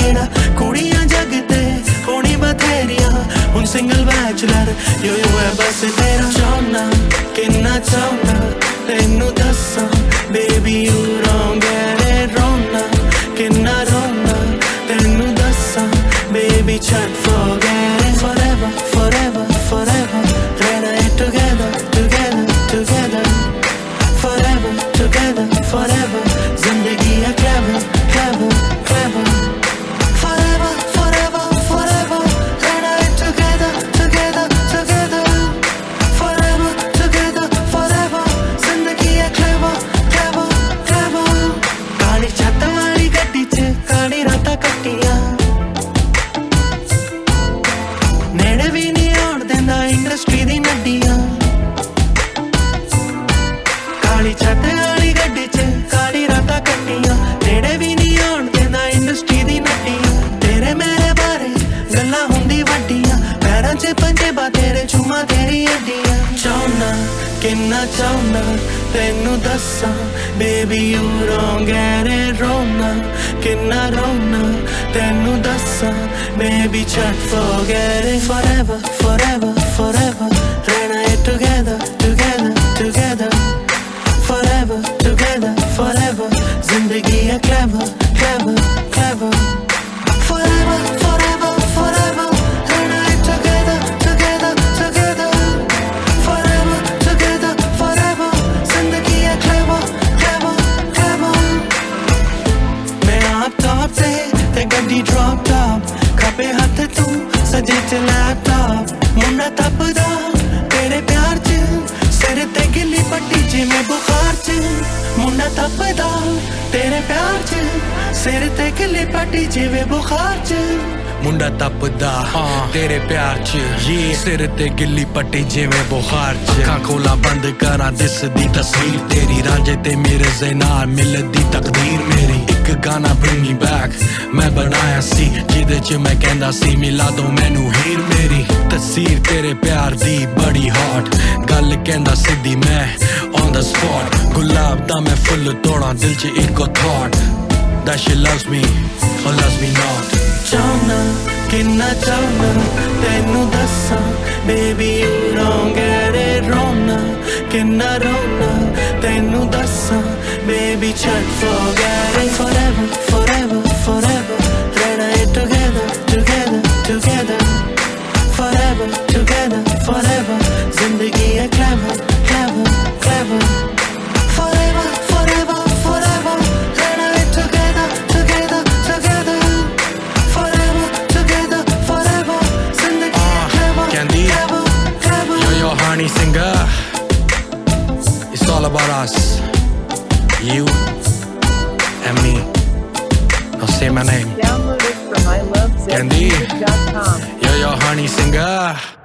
छेड़ा कुड़ियां जगते होनी बथेरियां हुन सिंगल बैचलर यो है बस तेरा चाहना किन्ना चाहना तेनू दस्सां बेबी यू रॉन्ग है रोना किन्ना रोना तेनू दस्सां baby Chhath forget it forever forever forever रहना है together together together forever together forever जिंदगी है clever clever clever forever forever forever रहना है together together together forever together forever जिंदगी है clever clever clever काली छत वाली गड्डी च काली रातां कट्टियां नेड़े भी नहीं आउण देंदा इंडस्ट्री दी नड्डियां काली छत वाली गड्डी च काली रातां कट्टियां नेड़े भी नहीं आउण देंदा इंडस्ट्री दी नड्डियां तेरे मेरे बारे गल्लां हुंदी वड्डियां पैरां च पंजेबां तेरे चुम्मा तेरी हड्डियां चाहना किन्ना चाहना तेनू दस्सां बेबी यू रॉन्ग है रोना किन्ना रोना तेनू दस्सां baby Chhath forget it forever forever forever रहना है together together together forever together forever जिंदगी है clever clever clever forever forever forever रहना है together together together forever together forever जिंदगी है clever clever clever मैं आप top ते गड्डी drop top खबे हथ तू सजे च लैपटॉप मुन्ना तपदा तेरे प्यार च सिर ते गिल्ली पट्टी जिवें बुखार च मुन्ना तपदा तेरे प्यार च सिर ते गिल्ली पट्टी जिवें बुखार च मुंडा तपदा तेरे प्यार च ये सिर ते गिल्ली पट्टी जिवें बुखार च अखां खोला बंद करां दिसदी तस्वीर तेरी रांझे ते मेरे नाल मिलदी तकदीर मेरी एक गाना bring me back मैं बनाया सी जिदे च मैं कहंदा सी मिला दो मैनू हीर मेरी तस्वीर तेरे प्यार दी बड़ी हॉट गल कहंदा सिद्धी मैं on the spot गुलाब दा मैं फुल तोड़ा दिल च इको thought that she loves me or loves me not चाहना किन्ना चाहना तेनू दस्सां बेबी यू रॉन्ग है रोना किन्ना रोना तेनू दस्सां baby Chhath forget it forever forever forever रहना है together together together forever together forever जिंदगी है clever clever clever forever forever forever रहना है together together together forever together forever जिंदगी है clever Candy clever clever Yo honey singer It's all about us You and me Now say my name Download it from Candy ilovezmusic.com. Yo honey singer